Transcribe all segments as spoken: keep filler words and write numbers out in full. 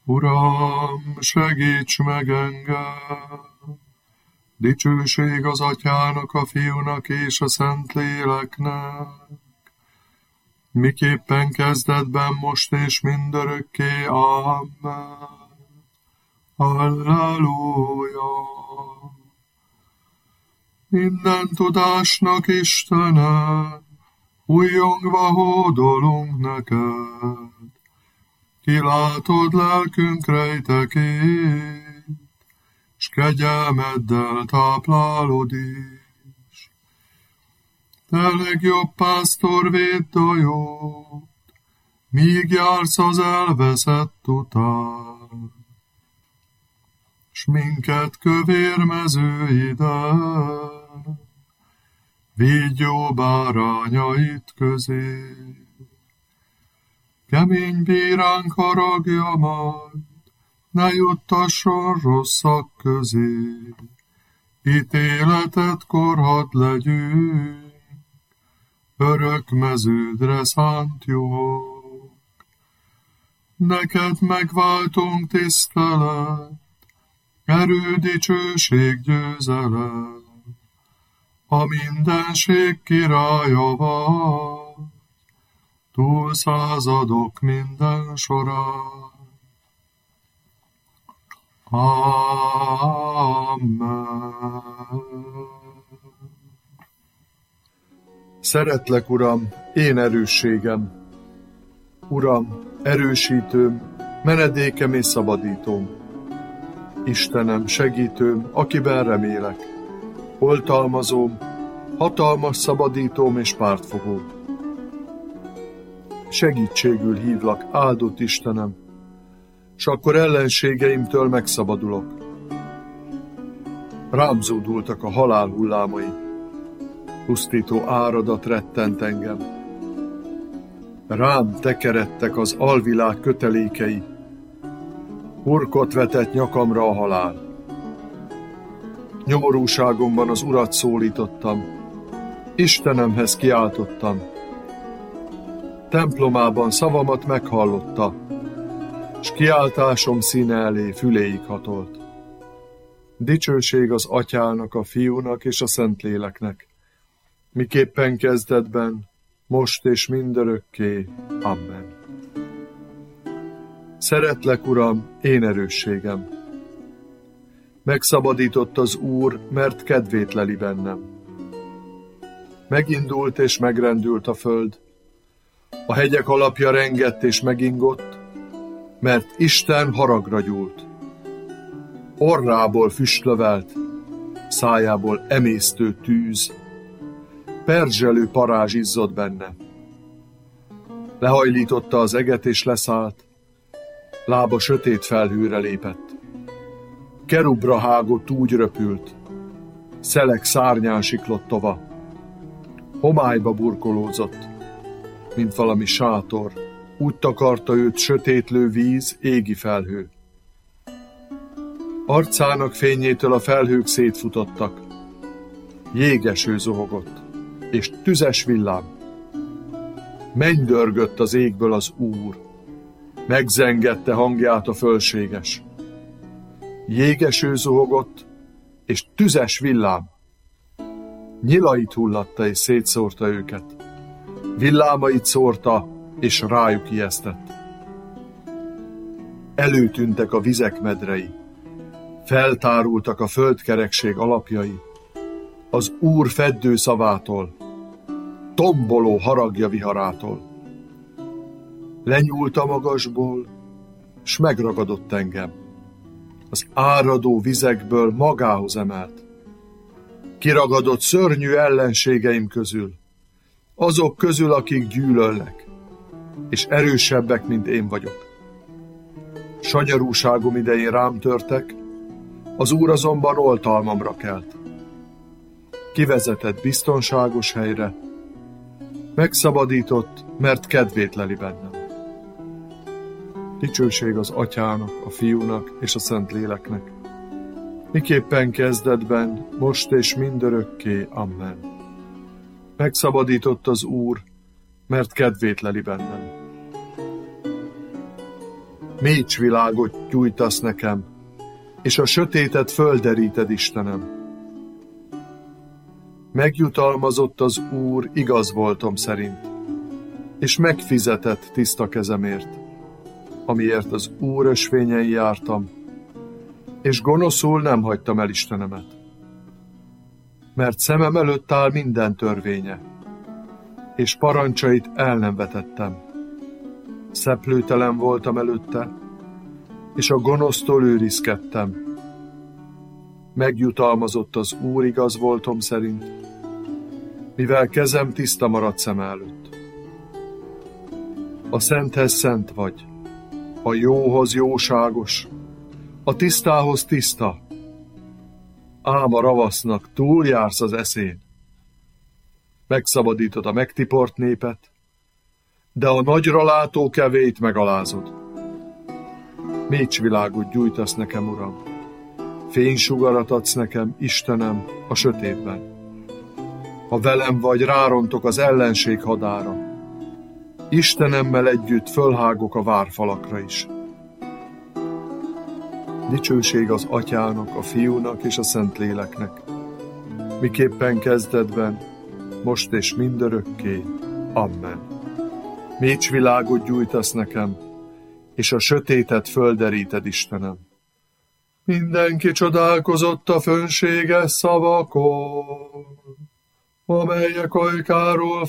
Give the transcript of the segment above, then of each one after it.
Uram, segíts meg engem! Dicsőség az Atyának, a Fiúnak és a Szentléleknek, miképpen kezdetben, most és mindörökké. Amen. Halleluja! Minden tudásnak Istene, újjongva hódolunk neked. Kilátod lelkünk rejtekét, s kegyelmeddel táplálod is. Te legjobb pásztor, védd a jót, míg jársz az elveszett után, s minket kövér mezőiden, vigy jó bárányait közé. Kemény bíránk haragja majd, ne juttasson rosszak közé. Ítéletetkor hadd legyünk örök meződre szánt juhok. Neked megváltunk tisztelet, erő, dicsőség, győzelem, a mindenség királya vagy, túl századok minden során. Amen. Szeretlek, Uram, én erősségem. Uram, erősítőm, menedékem és szabadítóm. Istenem, segítőm, akiben remélek. Oltalmazóm, hatalmas szabadítóm és pártfogóm. Segítségül hívlak, áldott Istenem, s akkor ellenségeimtől megszabadulok. Rám zúdultak a halál hullámai, pusztító áradat rettent engem. Rám tekeredtek az alvilág kötelékei, hurkot vetett nyakamra a halál. Nyomorúságomban az Urat szólítottam, Istenemhez kiáltottam. Templomában szavamat meghallotta, s kiáltásom színe elé füléig hatolt. Dicsőség az Atyának, a Fiúnak és a Szentléleknek, miképpen kezdetben, most és mindörökké. Amen. Szeretlek, Uram, én erősségem. Megszabadított az Úr, mert kedvét leli bennem. Megindult és megrendült a föld, a hegyek alapja rengett és megingott, mert Isten haragra gyúlt. Orrából füstlövelt, szájából emésztő tűz, perzselő parázs izzott benne. Lehajlította az eget és leszállt, lába sötét felhőre lépett. Kerubra hágott, úgy röpült, szelek szárnyán siklott tova. Homályba burkolózott, mint valami sátor, úgy takarta őt sötétlő víz, égi felhő. Arcának fényétől a felhők szétfutottak, jégeső zuhogott, és tüzes villám. Mennydörgött az égből az Úr, megzengette hangját a fölséges. Jégeső zuhogott, és tüzes villám. Nyilait hullatta és szétszórta őket. Villámait szórta, és rájuk ijesztett. Előtűntek a vizek medrei, feltárultak a földkerekség alapjai, az Úr feddő szavától, tomboló haragja viharától. Lenyúlt a magasból, s megragadott engem. Az áradó vizekből magához emelt. Kiragadott szörnyű ellenségeim közül, azok közül, akik gyűlölnek, és erősebbek, mint én vagyok. Sanyarúságom idején rám törtek, az Úr azonban oltalmamra kelt. Kivezetett biztonságos helyre, megszabadított, mert kedvét leli bennem. Dicsőség az Atyának, a Fiúnak és a Szentléleknek, miképpen kezdetben, most és mindörökké. Amen. Megszabadított az Úr, mert kedvét leli bennem. Mécsvilágot gyújtasz nekem, és a sötétet földeríted, Istenem. Megjutalmazott az Úr igaz voltom szerint, és megfizetett tiszta kezemért, amiért az Úr ösvényen jártam, és gonoszul nem hagytam el Istenemet. Mert szemem előtt áll minden törvénye, és parancsait el nem vetettem. Szeplőtelen voltam előtte, és a gonosztól őrizkedtem. Megjutalmazott az Úr igaz voltom szerint, mivel kezem tiszta maradt szem előtt. A szenthez szent vagy, a jóhoz jóságos, a tisztához tiszta, ám a ravasznak túljársz az eszén. Megszabadítod a megtiport népet, de a nagyra látó kevét megalázod. Mécsvilágot gyújtasz nekem, Uram, fénysugarat adsz nekem, Istenem, a sötétben. Ha velem vagy, rárontok az ellenség hadára. Istenemmel együtt fölhágok a várfalakra is. Dicsőség az Atyának, a Fiúnak és a Szentléleknek, miképpen kezdetben, most és mindörökké. Amen. Mécsvilágot gyújtasz nekem, és a sötétet földeríted, Istenem. Mindenki csodálkozott a fönséges szavakon, amelyek ajkáról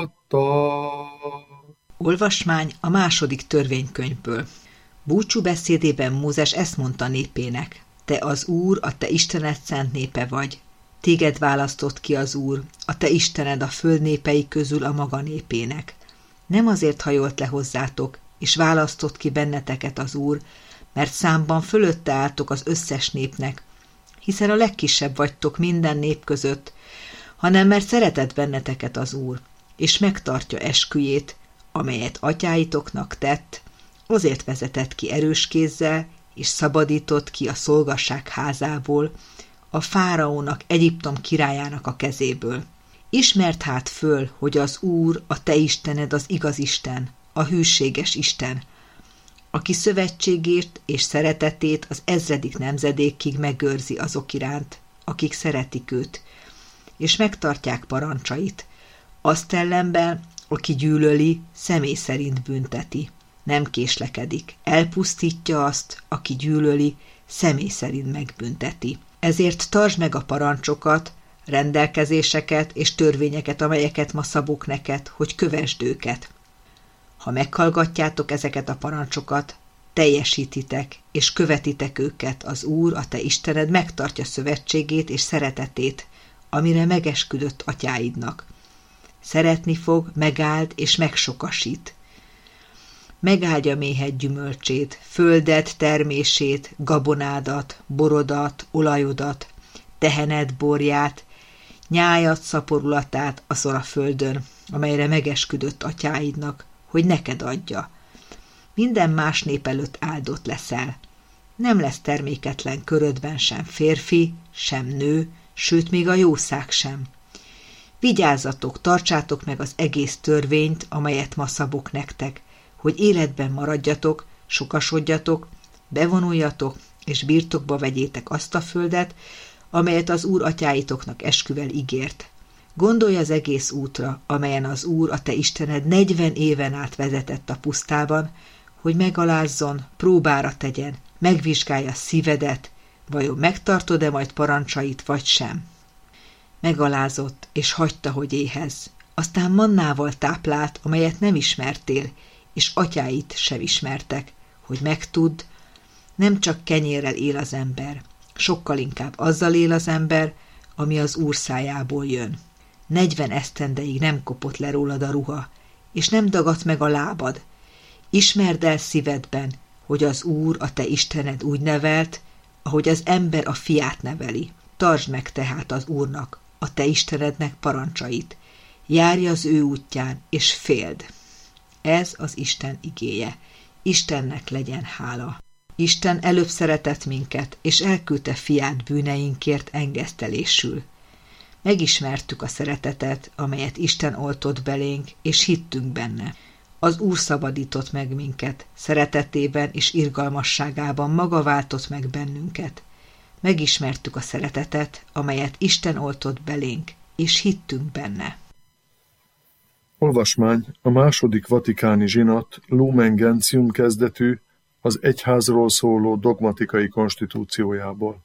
fakadtak. Olvasmány a második törvénykönyvből. Búcsú beszédében Mózes ezt mondta népének: Te az Úr, a te Istened szent népe vagy. Téged választott ki az Úr, a te Istened a föld népei közül a maga népének. Nem azért hajolt le hozzátok, és választott ki benneteket az Úr, mert számban fölötte álltok az összes népnek, hiszen a legkisebb vagytok minden nép között, hanem mert szeretett benneteket az Úr, és megtartja esküjét, amelyet atyáitoknak tett, azért vezetett ki erős kézzel, és szabadított ki a szolgasság házából, a fáraónak, Egyiptom királyának a kezéből. Ismerd hát föl, hogy az Úr, a te Istened az igaz Isten, a hűséges Isten, aki szövetségét és szeretetét az ezredik nemzedékig megőrzi azok iránt, akik szeretik őt, és megtartják parancsait. Azt ellenben, aki gyűlöli, személy szerint bünteti. Nem késlekedik, elpusztítja azt, aki gyűlöli, személy szerint megbünteti. Ezért tartsd meg a parancsokat, rendelkezéseket és törvényeket, amelyeket ma szabok neked, hogy kövesd őket. Ha meghallgatjátok ezeket a parancsokat, teljesítitek és követitek őket, az Úr, a te Istened megtartja szövetségét és szeretetét, amire megesküdött atyáidnak. Szeretni fog, megáld és megsokasít. Megáldja méhed gyümölcsét, földet termését, gabonádat, borodat, olajodat, tehened borját, nyájat szaporulatát azon a földön, amelyre megesküdött atyáidnak, hogy neked adja. Minden más nép előtt áldott leszel. Nem lesz terméketlen körödben sem férfi, sem nő, sőt még a jószág sem. Vigyázzatok, tartsátok meg az egész törvényt, amelyet ma szabok nektek, hogy életben maradjatok, sokasodjatok, bevonuljatok, és birtokba vegyétek azt a földet, amelyet az Úr atyáitoknak esküvel ígért. Gondolj az egész útra, amelyen az Úr, a te Istened negyven éven át vezetett a pusztában, hogy megalázzon, próbára tegyen, megvizsgálja szívedet, vajon megtartod-e majd parancsait, vagy sem. Megalázott, és hagyta, hogy éhez. Aztán mannával táplált, amelyet nem ismertél, és atyáit sem ismertek, hogy megtudd, nem csak kenyérrel él az ember, sokkal inkább azzal él az ember, ami az Úr szájából jön. Negyven esztendeig nem kopott le rólad a ruha, és nem dagadt meg a lábad. Ismerd el szívedben, hogy az Úr, a te Istened úgy nevelt, ahogy az ember a fiát neveli. Tartsd meg tehát az Úrnak, a te Istenednek parancsait. Járj az ő útján, és féld. Ez az Isten igéje. Istennek legyen hála. Isten előbb szeretett minket, és elküldte fiát bűneinkért engesztelésül. Megismertük a szeretetet, amelyet Isten oltott belénk, és hittünk benne. Az Úr szabadított meg minket, szeretetében és irgalmasságában maga váltott meg bennünket. Megismertük a szeretetet, amelyet Isten oltott belénk, és hittünk benne. Olvasmány a második vatikáni zsinat Lumen Gentium kezdetű, az egyházról szóló dogmatikai konstitúciójából.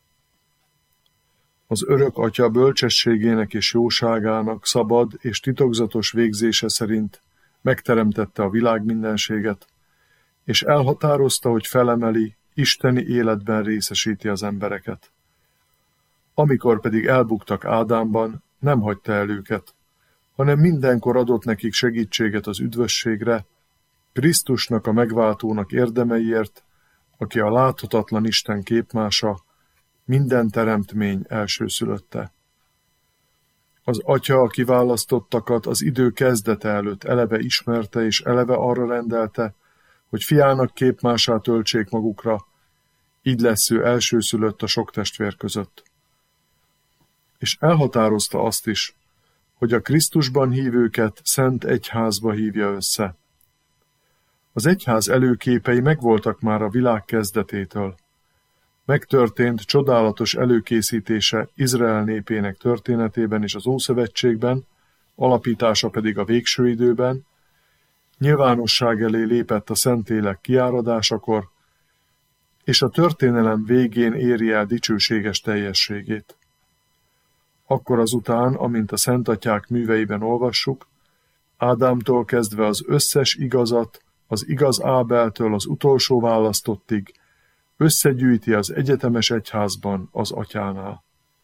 Az örök Atya bölcsességének és jóságának szabad és titokzatos végzése szerint megteremtette a világ mindenséget, és elhatározta, hogy felemeli, isteni életben részesíti az embereket. Amikor pedig elbuktak Ádámban, nem hagyta el őket, hanem mindenkor adott nekik segítséget az üdvösségre, Krisztusnak a megváltónak érdemeiért, aki a láthatatlan Isten képmása, minden teremtmény elsőszülötte. Az Atya a kiválasztottakat az idő kezdete előtt eleve ismerte és eleve arra rendelte, hogy fiának képmását öltsék magukra, így lesz ő elsőszülött a sok testvér között. És elhatározta azt is, hogy a Krisztusban hívőket szent egyházba hívja össze. Az egyház előképei megvoltak már a világ kezdetétől. Megtörtént csodálatos előkészítése Izrael népének történetében és az Ószövetségben, alapítása pedig a végső időben, nyilvánosság elé lépett a Szentlélek kiáradásakor, és a történelem végén éri el dicsőséges teljességét. Akkor azután, amint a szentatyák műveiben olvassuk, Ádámtól kezdve az összes igazat, az igaz Ábeltől az utolsó választottig, összegyűjti az egyetemes egyházban az Atyánál.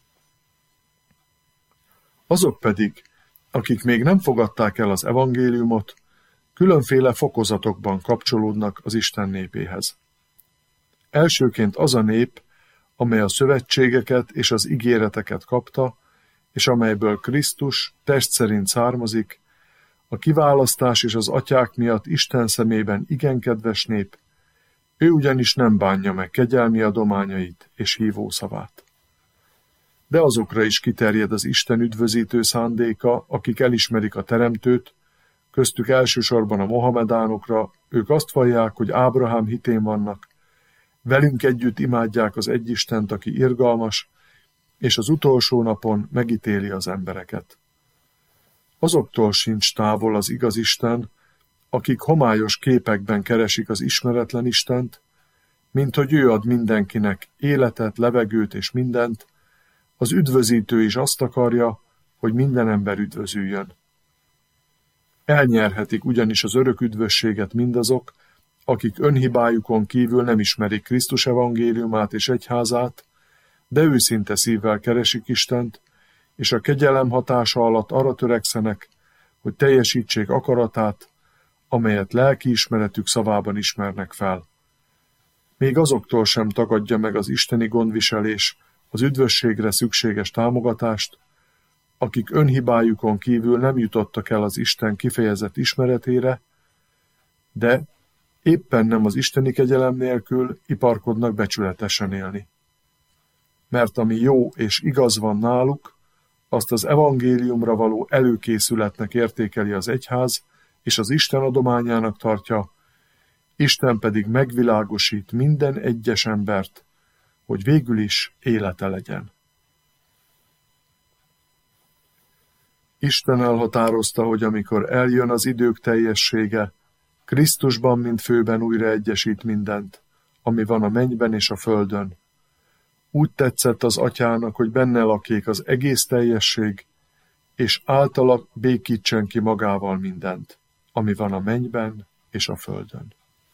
Azok pedig, akik még nem fogadták el az evangéliumot, különféle fokozatokban kapcsolódnak az Isten népéhez. Elsőként az a nép, amely a szövetségeket és az ígéreteket kapta, és amelyből Krisztus test szerint származik, a kiválasztás és az atyák miatt Isten szemében igen kedves nép, ő ugyanis nem bánja meg kegyelmi adományait és hívószavát. De azokra is kiterjed az Isten üdvözítő szándéka, akik elismerik a Teremtőt, köztük elsősorban a mohamedánokra, ők azt vallják, hogy Ábrahám hitén vannak, velünk együtt imádják az egyistent, aki irgalmas, és az utolsó napon megítéli az embereket. Azoktól sincs távol az igaz Isten, akik homályos képekben keresik az ismeretlen Istent, mint hogy ő ad mindenkinek életet, levegőt és mindent, az üdvözítő is azt akarja, hogy minden ember üdvözüljön. Elnyerhetik ugyanis az örök üdvösséget mindazok, akik önhibájukon kívül nem ismerik Krisztus evangéliumát és egyházát, de őszinte szívvel keresik Istent, és a kegyelem hatása alatt arra törekszenek, hogy teljesítsék akaratát, amelyet lelkiismeretük szavában ismernek fel. Még azoktól sem tagadja meg az isteni gondviselés az üdvösségre szükséges támogatást, akik önhibájukon kívül nem jutottak el az Isten kifejezett ismeretére, de éppen nem az isteni kegyelem nélkül iparkodnak becsületesen élni. Mert ami jó és igaz van náluk, azt az evangéliumra való előkészületnek értékeli az egyház, és az Isten adományának tartja, Isten pedig megvilágosít minden egyes embert, hogy végül is élete legyen. Isten elhatározta, hogy amikor eljön az idők teljessége, Krisztusban, mint főben újra egyesít mindent, ami van a mennyben és a földön. Úgy tetszett az Atyának, hogy benne lakjék az egész teljesség, és általa békítsen ki magával mindent, ami van a mennyben és a földön.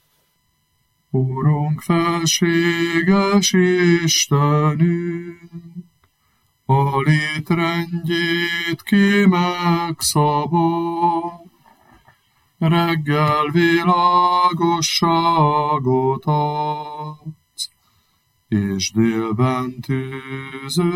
Urunk, felséges Istenünk, a létrendjét ki megszabad, reggel világosságot adsz, és délben tűző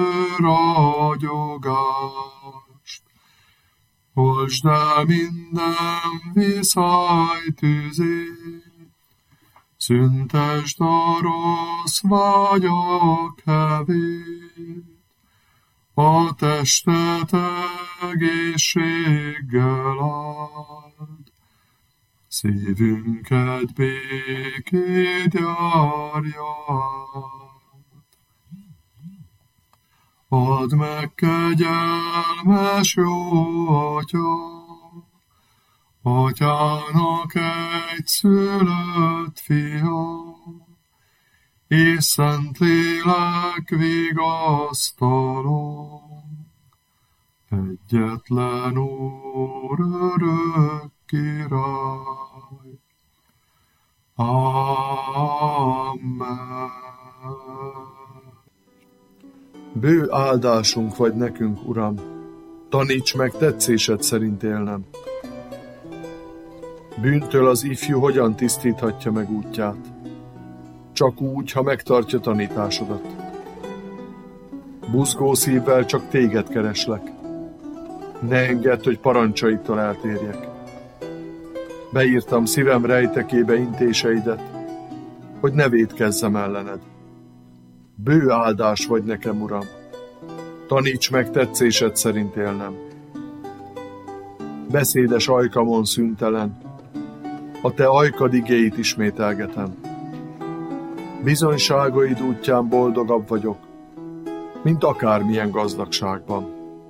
ragyogást. Oltsd el minden viszály tüzét, szüntesd a rossz vágyak hevét, a testet egészséggel áld, szívünket békét járja. Add meg, kegyelmes jó Atya, Atyának egy szülött fia, és Szentlélek vigasztaló, egyetlen Úr, örök Király. Amen. Bő áldásunk vagy nekünk, Uram, taníts meg tetszésed szerint élnem. Bűntől az ifjú hogyan tisztíthatja meg útját? Csak úgy, ha megtartja tanításodat. Buzgó szívvel csak téged kereslek. Ne engedd, hogy parancsaitól eltérjek. Beírtam szívem rejtekébe intéseidet, hogy ne vétkezzem ellened. Bő áldás vagy nekem, Uram. Taníts meg tetszésed szerint élnem. Beszédes ajkamon szüntelen, a te ajkad igéit ismételgetem. Bizonyságaid útján boldogabb vagyok, mint akármilyen gazdagságban.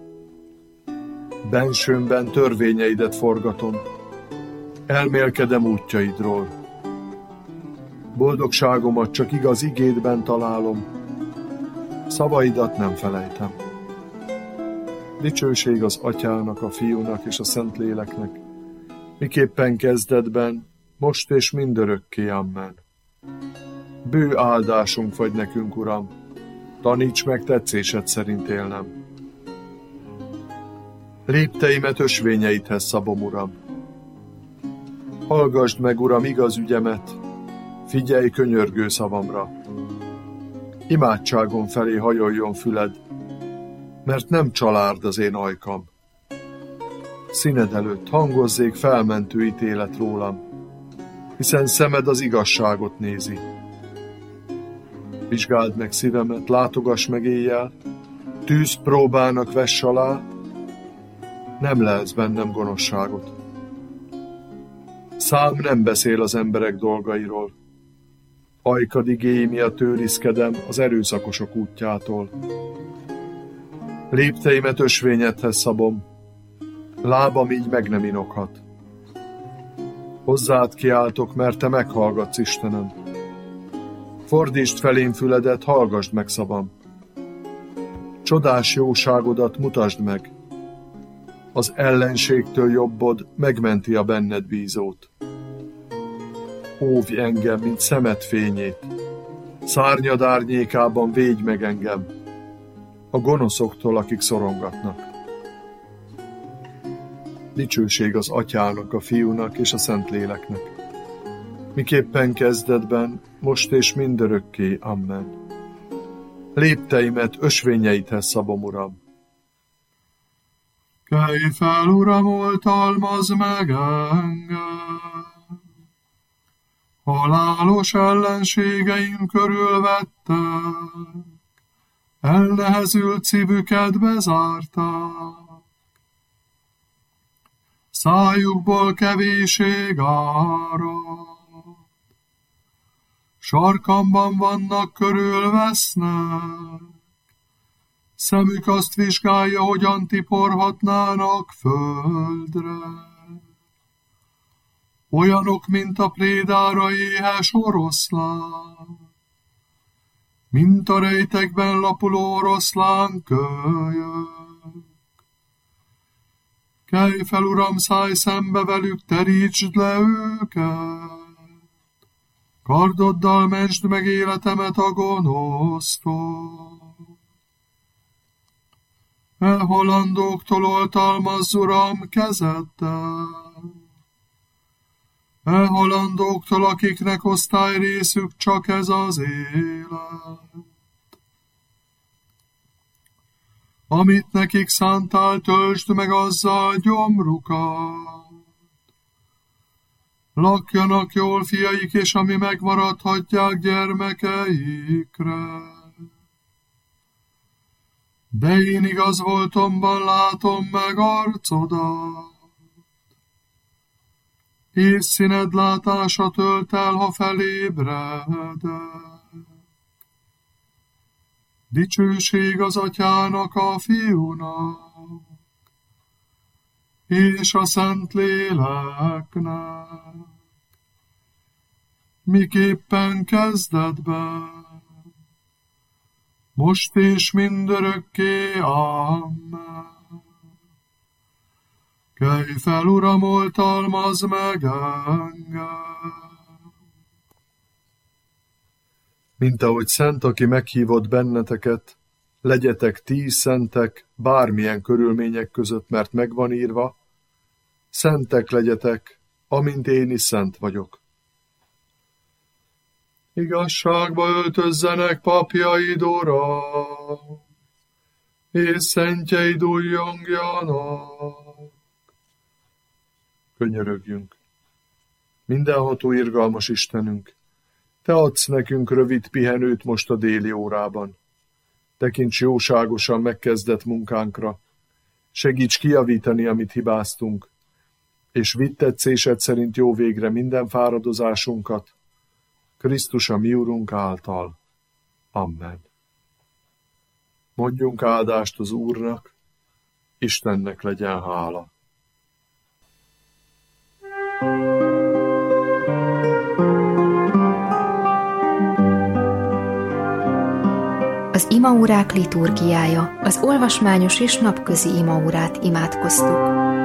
Bensőmben törvényeidet forgatom, elmélkedem útjaidról. Boldogságomat csak igaz igédben találom, szavaidat nem felejtem. Dicsőség az Atyának, a Fiúnak és a Szentléleknek, miképpen kezdetben, most és mindörökké. Amen. Bő áldásunk vagy nekünk, Uram, taníts meg tetszésed szerint élnem. Lépteimet ösvényeidhez szabom, Uram. Hallgasd meg, Uram, igaz ügyemet, figyelj könyörgő szavamra. Imádságom felé hajoljon füled, mert nem csalárd az én ajkam. Színed előtt hangozzék felmentő ítélet rólam, hiszen szemed az igazságot nézi. Vizsgáld meg szívemet, látogass meg éjjel, tűz próbának vess alá, nem lehetsz bennem gonoszságot. Szám nem beszél az emberek dolgairól, ajkad igéi miatt őrizkedem az erőszakosok útjától. Lépteimet ösvényedhez szabom, lábam így meg nem inoghat. Hozzád kiáltok, mert te meghallgatsz, Istenem. Fordítsd felém füledet, hallgasd meg szavam. Csodás jóságodat mutasd meg. Az ellenségtől jobbod megmenti a benned bízót. Óvj engem, mint szemed fényét. Szárnyad árnyékában védj meg engem a gonoszoktól, akik szorongatnak. Dicsőség az Atyának, a Fiúnak és a Szentléleknek, miképpen kezdetben, most és mindörökké. Amen. Lépteimet ösvényeidhez szabom, Uram. Kelj fel, Uram, oltalmazz meg engem! Halálos ellenségeim körülvettek, elnehezült szívüket bezárták. Szájukból kevéség árad, sarkamban vannak, körülvesznek, szemük azt vizsgálja, hogyan tiporhatnának földre. Olyanok, mint a prédára éhes oroszlán, mint a rejtekben lapuló oroszlán kölyök. Kelj fel, Uram, szállj szembe velük, terítsd le őket. Kardoddal mentsd meg életemet a gonosztól. Elhalandóktól oltalmazz, Uram, kezeddel. Elhalandóktól, akiknek osztályrészük csak ez az élet. Amit nekik szántál, töltsd meg azzal gyomrukat. Lakjanak jól fiaik, és ami megmaradhatják gyermekeikre. De én igaz voltomban látom meg arcodat. és színed látása tölt el, ha felébredek. Dicsőség az Atyának, a Fiúnak, és a Szentléleknek, miképpen kezdetben, most és mindörökké, amen. Kelj fel, Uram, oltalmazz meg engem. Mint ahogy szent, aki meghívott benneteket, legyetek ti is szentek bármilyen körülmények között, mert megvan írva, szentek legyetek, amint én is szent vagyok. Igazságba öltözzenek papjaid, Uram, és szentjeid újjongjanak. Könyörögjünk. Mindenható irgalmas Istenünk, te adsz nekünk rövid pihenőt most a déli órában. Tekints jóságosan megkezdett munkánkra, segíts kijavítani, amit hibáztunk, és vidd tetszésed szerint jó végre minden fáradozásunkat, Krisztus a mi Urunk által. Amen. Mondjunk áldást az Úrnak, Istennek legyen hála. Az imaórák liturgiája, az olvasmányos és napközi imaórát imádkoztuk.